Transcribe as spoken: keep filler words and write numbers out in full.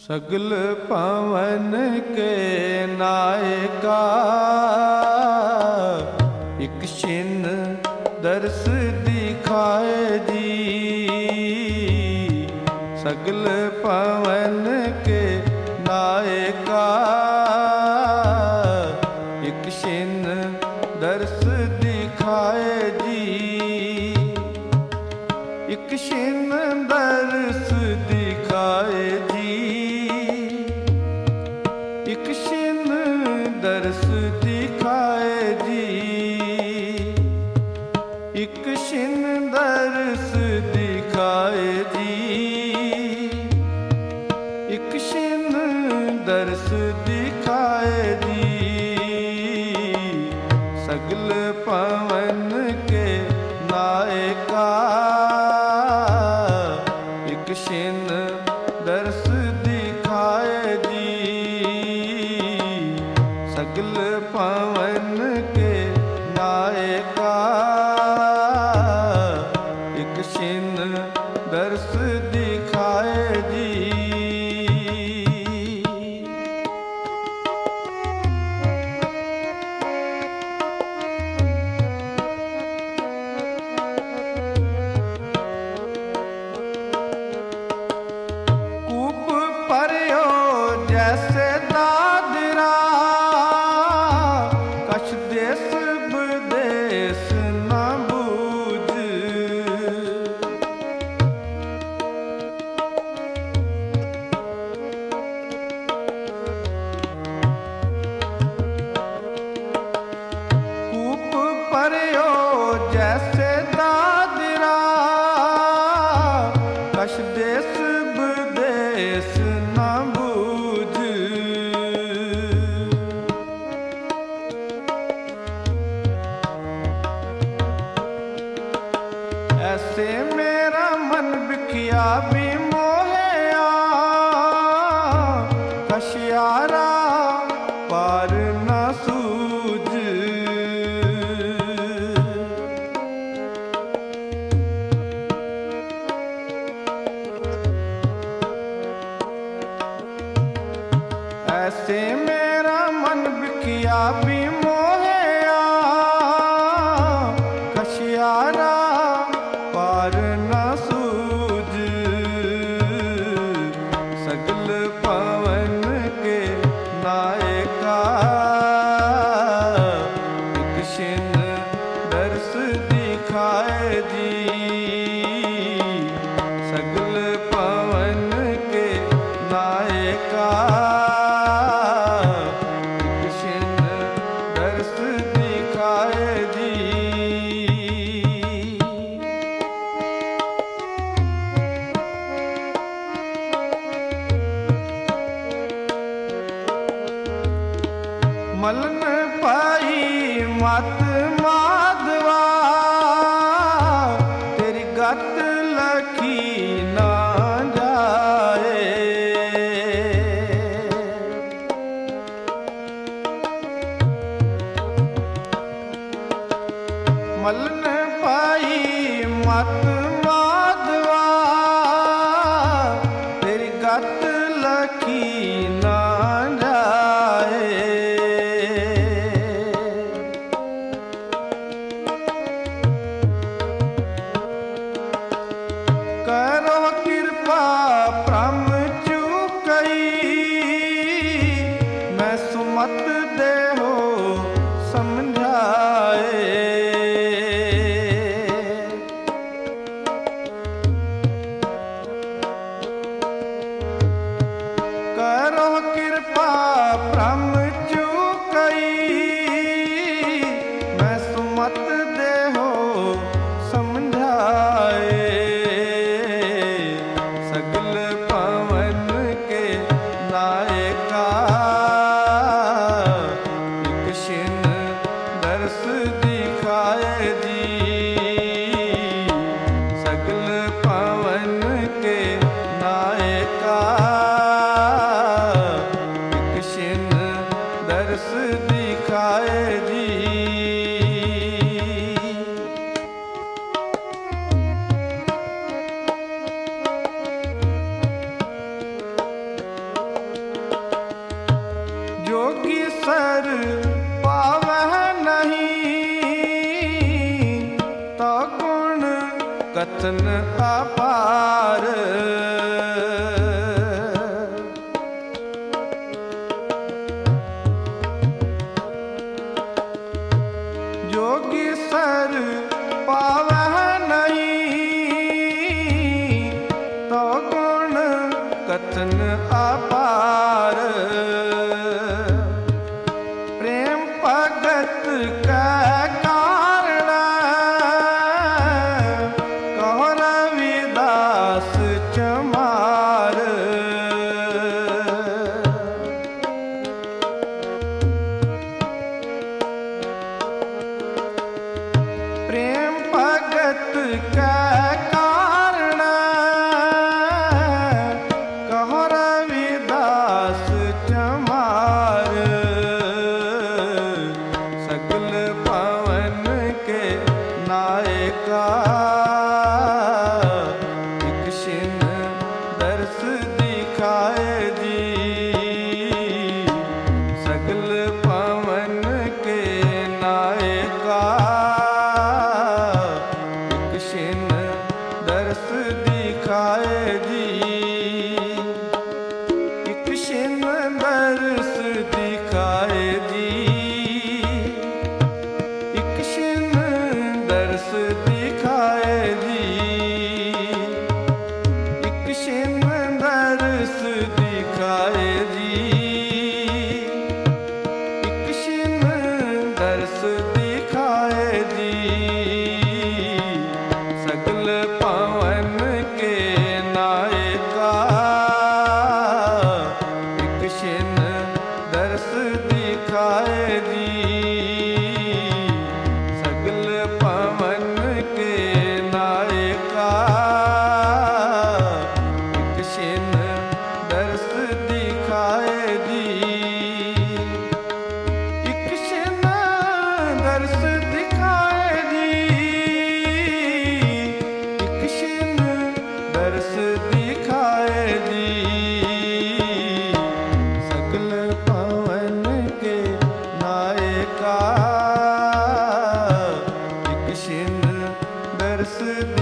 सगल पवन के नायका एक छिन दर्श दिखाए जी। सगल पवन के नायका एक छिन दर्श दिखाए जी। एक छिन दर्श दिखाए जी। एक छिन दर्श दिखाए जी। एक छिन दर्श दिखाए जी। एक छिन दर्श दिखाए जी। सगल पवन के नायका एक छिन दर्श दिखाए जी। सगल पवन के नायका एक छिन दर्श दिखाए जी। जैसे दादरा कछ देश विदेश न बूझ। कूप पर्यो जैसे दादरा कछ देश विदेश न बूझ। ऐसे मेरा मन बिखिया भी मोहया कशियारा पार न सूझ। ऐसे मेरा मन बिखिया भी मोहया कशियारा पार न सूझ। सगल पवन के नायका एक छिन दर्श दिखाए जी। सगल पवन के नायका एक छिन दर्श दिखाए जी। मलन पाई मत माधवा तेरी गत लखी ना जाए। मलन पाई मत माधवा तेरी गत लखी ना जाए। करो कृपा प्रम चुकई मैं सुमत देहो समझाए। करो सर पावह नहीं, तो गुण कथन अपार। जोगी सर पावह नहीं, तो गुण कथन अपार। प्रेम भगत का कारण कहो रविदास चमार। प्रेम भगत का कारण कहो रविदास चमार। सगल पवन के नायका एक छिन दर्श दिखाए जी। सगल पवन के नायका एक छिन दर्श दिखाए जी। एक छिन दर्श दिखाए जी। एक छिन दर्श दिखाए जी। एक छिन दर्श दिखाए जी। एक छिन दर्श दिखाए जी। सगल पवन के नायका एक छिन दर्श दिखाए जी। सगल पवन के नायका एक छिन दर्श दिखाए जी। एक छिन दर्श दिखाए जी। एक छिन दर्श दिखाए जी। सगल पवन के नायका एक छिन दर्श